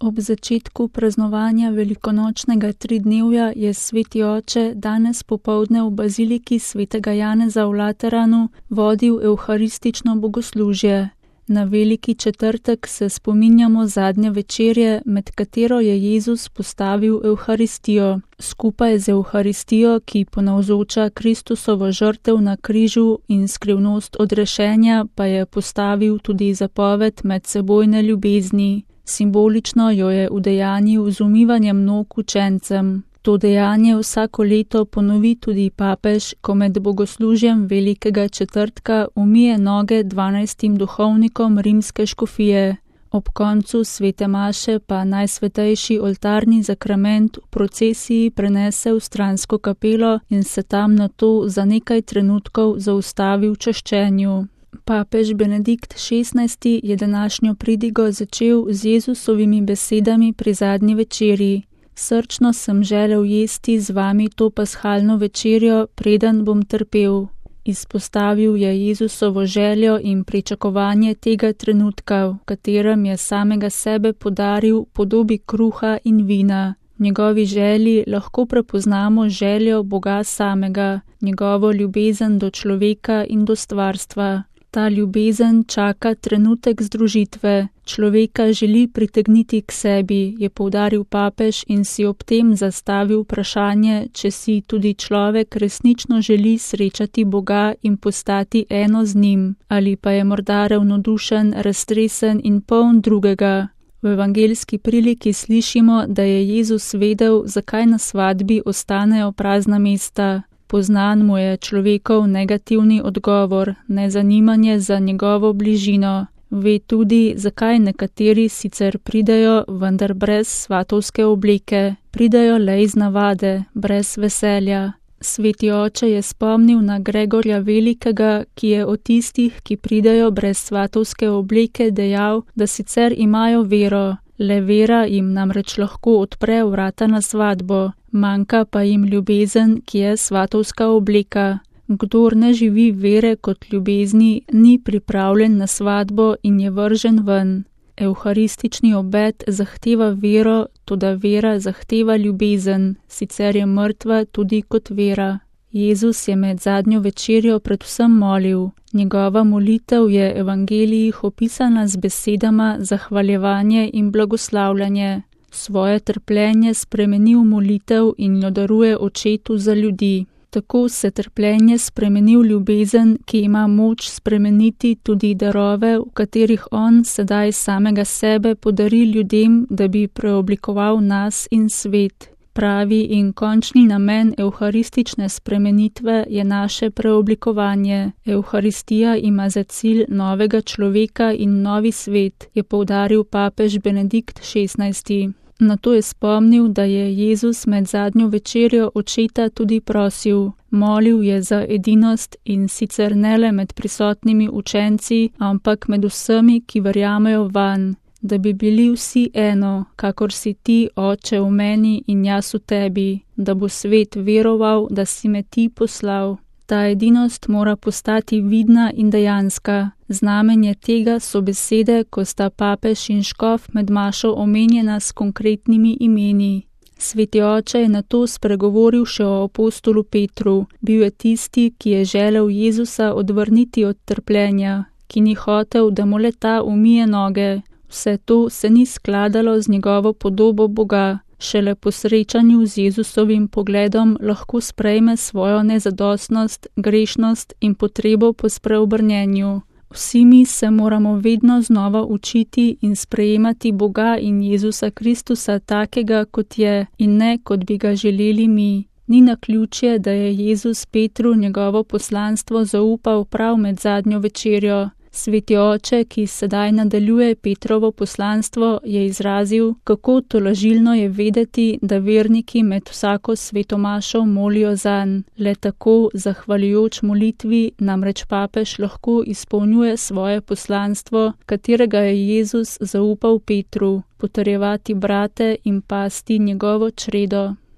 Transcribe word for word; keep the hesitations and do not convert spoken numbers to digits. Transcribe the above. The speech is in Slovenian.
Ob začetku praznovanja velikonočnega tridnevja je sveti oče danes popoldne v baziliki svetega Janeza v Lateranu vodil evharistično bogoslužje. Na veliki četrtek se spominjamo zadnje večerje, med katero je Jezus postavil evharistijo. Skupaj z evharistijo, ki ponavzoča Kristusovo žrtev na križu in skrivnost odrešenja, pa je postavil tudi zapoved medsebojne ljubezni. Simbolično jo je udejanjil z umivanjem nog učencem. To dejanje vsako leto ponovi tudi papež, ko med bogoslužjem velikega četrtka umije noge dvanajstim duhovnikom rimske škofije. Ob koncu svete maše pa najsvetejši oltarni zakrament v procesiji prenese v stransko kapelo in se tam nato za nekaj trenutkov zaustavi v čaščenju. Papež Benedikt šestnajsti je današnjo pridigo začel z Jezusovimi besedami pri zadnji večerji. Srčno sem želel jesti z vami to pashalno večerjo, preden bom trpel. Izpostavil je Jezusovo željo in pričakovanje tega trenutka, v katerem je samega sebe podaril v podobi kruha in vina. V njegovi želji lahko prepoznamo željo Boga samega, njegovo ljubezen do človeka in do stvarstva. Ta ljubezen čaka trenutek združitve. Človeka želi pritegniti k sebi, je poudaril papež in si ob tem zastavil vprašanje, če si tudi človek resnično želi srečati Boga in postati eno z njim, ali pa je morda ravnodušen, raztresen in poln drugega. V evangeljski priliki slišimo, da je Jezus vedel, zakaj na svadbi ostanejo prazna mesta. Poznan mu je človekov negativni odgovor, nezanimanje za njegovo bližino. Ve tudi, zakaj nekateri sicer pridejo, vendar brez svatovske obleke. Pridejo le iz navade, brez veselja. Sveti oče je spomnil na Gregorja Velikega, ki je o tistih, ki pridejo brez svatovske obleke, dejal, da sicer imajo vero. Le vera jim namreč lahko odpre vrata na svadbo, manjka pa jim ljubezen, ki je svatovska obleka. Kdor ne živi vere kot ljubezni, ni pripravljen na svadbo in je vržen ven. Evharistični obed zahteva vero, toda vera zahteva ljubezen, sicer je mrtva tudi kot vera. Jezus je med zadnjo večerjo predvsem molil. Njegova molitev je v evangelijih opisana z besedama zahvaljevanje in blagoslavljanje. Svoje trpljenje spremeni v molitev in jo daruje očetu za ljudi. Tako se trpljenje spremeni v ljubezen, ki ima moč spremeniti tudi darove, v katerih on sedaj samega sebe podari ljudem, da bi preoblikoval nas in svet. Pravi in končni namen evharistične spremenitve je naše preoblikovanje. Evharistija ima za cilj novega človeka in novi svet, je poudaril papež Benedikt šestnajsti. Nato je spomnil, da je Jezus med zadnjo večerjo očeta tudi prosil. Molil je za edinost in sicer ne le med prisotnimi učenci, ampak med vsemi, ki verjamejo vanj. Da bi bili vsi eno, kakor si ti, Oče, v meni in jaz v tebi, da bo svet veroval, da si me ti poslal. Ta edinost mora postati vidna in dejanska. Znamenje tega so besede, ko sta papež in škof med mašo omenjena s konkretnimi imeni. Sveti oče je nato spregovoril še o apostolu Petru. Bil je tisti, ki je želel Jezusa odvrniti od trpljenja, ki ni hotel, da mu le ta umije noge. Vse to se ni skladalo z njegovo podobo Boga. Šele po srečanju z Jezusovim pogledom lahko sprejme svojo nezadostnost, grešnost in potrebo po spreobrnjenju. Vsi mi se moramo vedno znova učiti in sprejemati Boga in Jezusa Kristusa takega, kot je, in ne, kot bi ga želeli mi. Ni naključje, da je Jezus Petru njegovo poslanstvo zaupal prav med zadnjo večerjo. Sveti oče, ki sedaj nadaljuje Petrovo poslanstvo, je izrazil, kako tolažilno je vedeti, da verniki med vsako svetomašo molijo zanj. Le tako, zahvaljujoč molitvi, namreč papež lahko izpolnjuje svoje poslanstvo, katerega je Jezus zaupal Petru, potrjevati brate in pasti njegovo čredo.